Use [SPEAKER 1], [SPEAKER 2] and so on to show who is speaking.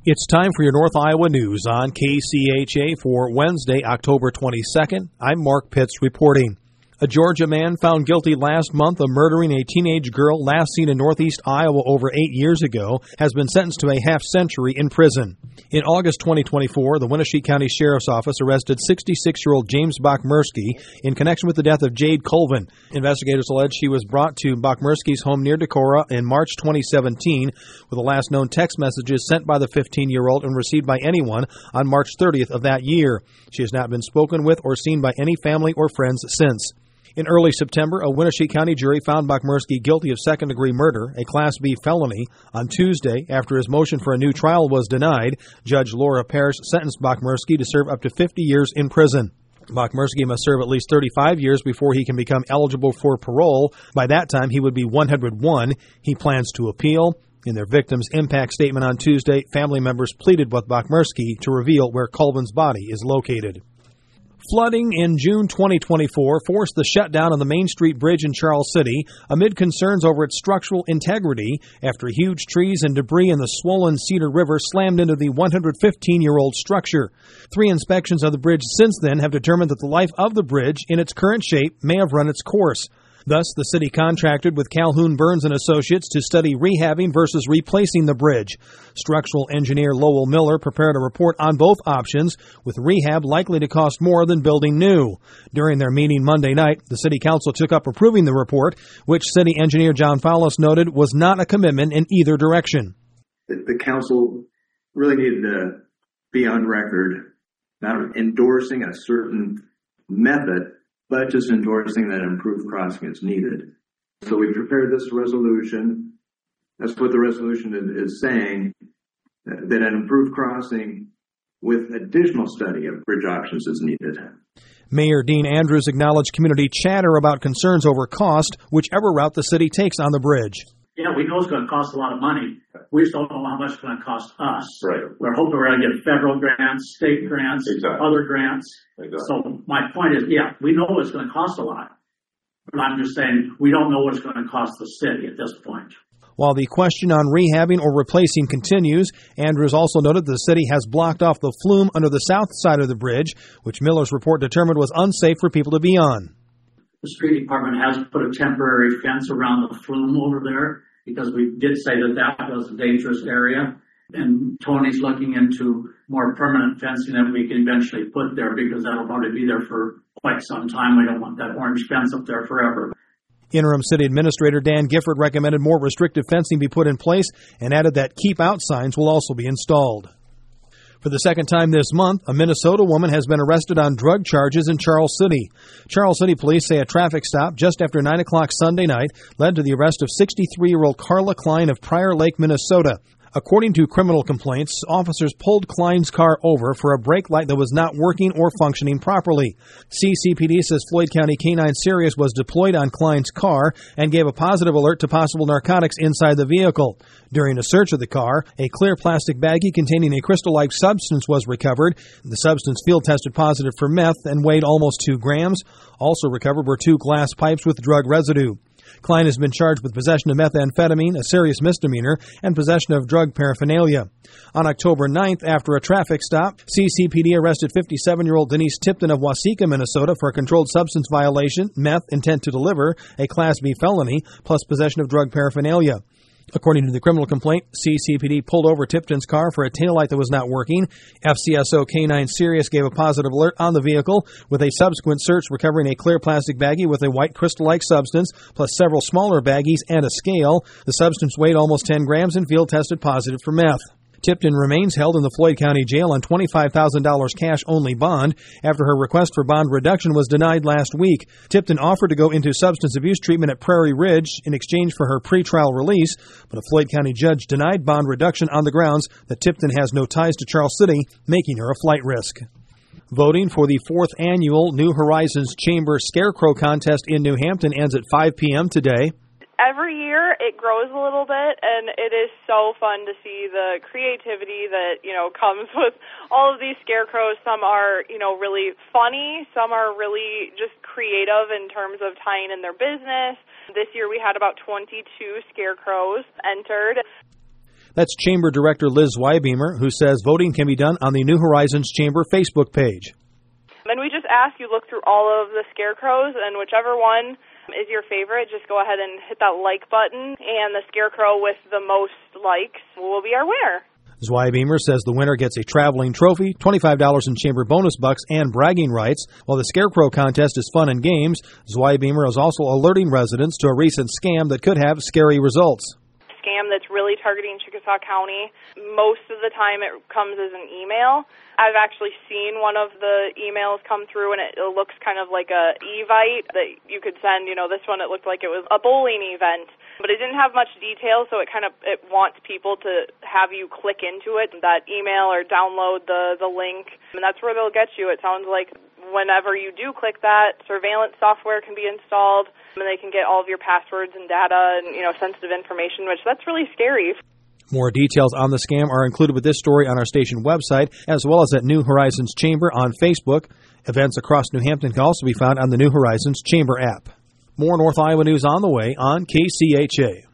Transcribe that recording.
[SPEAKER 1] It's time for your North Iowa news on KCHA for Wednesday, October 22nd. I'm Mark Pitts reporting. A Georgia man found guilty last month of murdering a teenage girl last seen in northeast Iowa over 8 years ago has been sentenced to a half-century in prison. In August 2024, the Winneshiek County Sheriff's Office arrested 66-year-old James Bachmersky in connection with the death of Jade Colvin. Investigators allege she was brought to Bachmersky's home near Decorah in March 2017, with the last known text messages sent by the 15-year-old and received by anyone on March 30th of that year. She has not been spoken with or seen by any family or friends since. In early September, a Winneshiek County jury found Bachmersky guilty of second-degree murder, a Class B felony. On Tuesday, after his motion for a new trial was denied, Judge Laura Parrish sentenced Bachmersky to serve up to 50 years in prison. Bachmersky must serve at least 35 years before he can become eligible for parole. By that time, he would be 101. He plans to appeal. In their victim's impact statement on Tuesday, family members pleaded with Bachmersky to reveal where Colvin's body is located. Flooding in June 2024 forced the shutdown on the Main Street Bridge in Charles City amid concerns over its structural integrity after huge trees and debris in the swollen Cedar River slammed into the 115-year-old structure. 3 inspections of the bridge since then have determined that the life of the bridge in its current shape may have run its course. Thus, the city contracted with Calhoun Burns & Associates to study rehabbing versus replacing the bridge. Structural engineer Lowell Miller prepared a report on both options, with rehab likely to cost more than building new. During their meeting Monday night, the city council took up approving the report, which city engineer John Fowles noted was not a commitment in either direction.
[SPEAKER 2] The council really needed to be on record, not endorsing a certain method, but just endorsing that improved crossing is needed. So we prepared this resolution. That's what the resolution is saying, that an improved crossing with additional study of bridge options is needed.
[SPEAKER 1] Mayor Dean Andrews acknowledged community chatter about concerns over cost, whichever route the city takes on the bridge.
[SPEAKER 3] Yeah, we know it's going to cost a lot of money. We just don't know how much it's going to cost us.
[SPEAKER 4] Right.
[SPEAKER 3] We're hoping we're going to get federal grants, state grants,
[SPEAKER 4] Exactly.
[SPEAKER 3] other grants.
[SPEAKER 4] Exactly.
[SPEAKER 3] So my point is, yeah, we know it's going to cost a lot. But I'm just saying we don't know what it's going to cost the city at this point.
[SPEAKER 1] While the question on rehabbing or replacing continues, Andrews also noted the city has blocked off the flume under the south side of the bridge, which Miller's report determined was unsafe for people to be on.
[SPEAKER 3] The street department has put a temporary fence around the flume over there, because we did say that was a dangerous area. And Tony's looking into more permanent fencing that we can eventually put there, because that'll probably be there for quite some time. We don't want that orange fence up there forever.
[SPEAKER 1] Interim City Administrator Dan Gifford recommended more restrictive fencing be put in place and added that keep out signs will also be installed. For the second time this month, a Minnesota woman has been arrested on drug charges in Charles City. Charles City police say a traffic stop just after 9 o'clock Sunday night led to the arrest of 63-year-old Carla Klein of Prior Lake, Minnesota. According to criminal complaints, officers pulled Klein's car over for a brake light that was not working or functioning properly. CCPD says Floyd County K-9 Sirius was deployed on Klein's car and gave a positive alert to possible narcotics inside the vehicle. During a search of the car, a clear plastic baggie containing a crystal-like substance was recovered. The substance field tested positive for meth and weighed almost 2 grams. Also recovered were 2 glass pipes with drug residue. Klein has been charged with possession of methamphetamine, a serious misdemeanor, and possession of drug paraphernalia. On October 9th, after a traffic stop, CCPD arrested 57-year-old Denise Tipton of Waseca, Minnesota for a controlled substance violation, meth, intent to deliver, a Class B felony, plus possession of drug paraphernalia. According to the criminal complaint, CCPD pulled over Tipton's car for a taillight that was not working. FCSO K-9 Sirius gave a positive alert on the vehicle, with a subsequent search recovering a clear plastic baggie with a white crystal-like substance, plus several smaller baggies and a scale. The substance weighed almost 10 grams and field tested positive for meth. Tipton remains held in the Floyd County Jail on $25,000 cash-only bond after her request for bond reduction was denied last week. Tipton offered to go into substance abuse treatment at Prairie Ridge in exchange for her pretrial release, but a Floyd County judge denied bond reduction on the grounds that Tipton has no ties to Charles City, making her a flight risk. Voting for the 4th annual New Horizons Chamber Scarecrow Contest in New Hampton ends at 5 p.m. today.
[SPEAKER 5] Every year it grows a little bit, and it is so fun to see the creativity that, comes with all of these scarecrows. Some are, really funny. Some are really just creative in terms of tying in their business. This year we had about 22 scarecrows entered.
[SPEAKER 1] That's Chamber Director Liz Zweibeamer, who says voting can be done on the New Horizons Chamber Facebook page.
[SPEAKER 5] And we just ask you look through all of the scarecrows, and whichever one is your favorite, just go ahead and hit that like button, and the scarecrow with the most likes will be our winner.
[SPEAKER 1] Zweibeamer says the winner gets a traveling trophy, $25 in chamber bonus bucks, and bragging rights. While the Scarecrow contest is fun and games, Zweibeamer is also alerting residents to a recent scam that could have scary results.
[SPEAKER 5] Scam that's really targeting Chickasaw County. Most of the time it comes as an email. I've actually seen one of the emails come through, and it looks kind of like a Evite that you could send. This one, it looked like it was a bowling event, but it didn't have much detail, so it wants people to have you click into it, that email, or download the link, and that's where they'll get you. It sounds like whenever you do click that, surveillance software can be installed, and they can get all of your passwords and data and, sensitive information, which that's really scary.
[SPEAKER 1] More details on the scam are included with this story on our station website, as well as at New Horizons Chamber on Facebook. Events across New Hampton can also be found on the New Horizons Chamber app. More North Iowa news on the way on KCHA.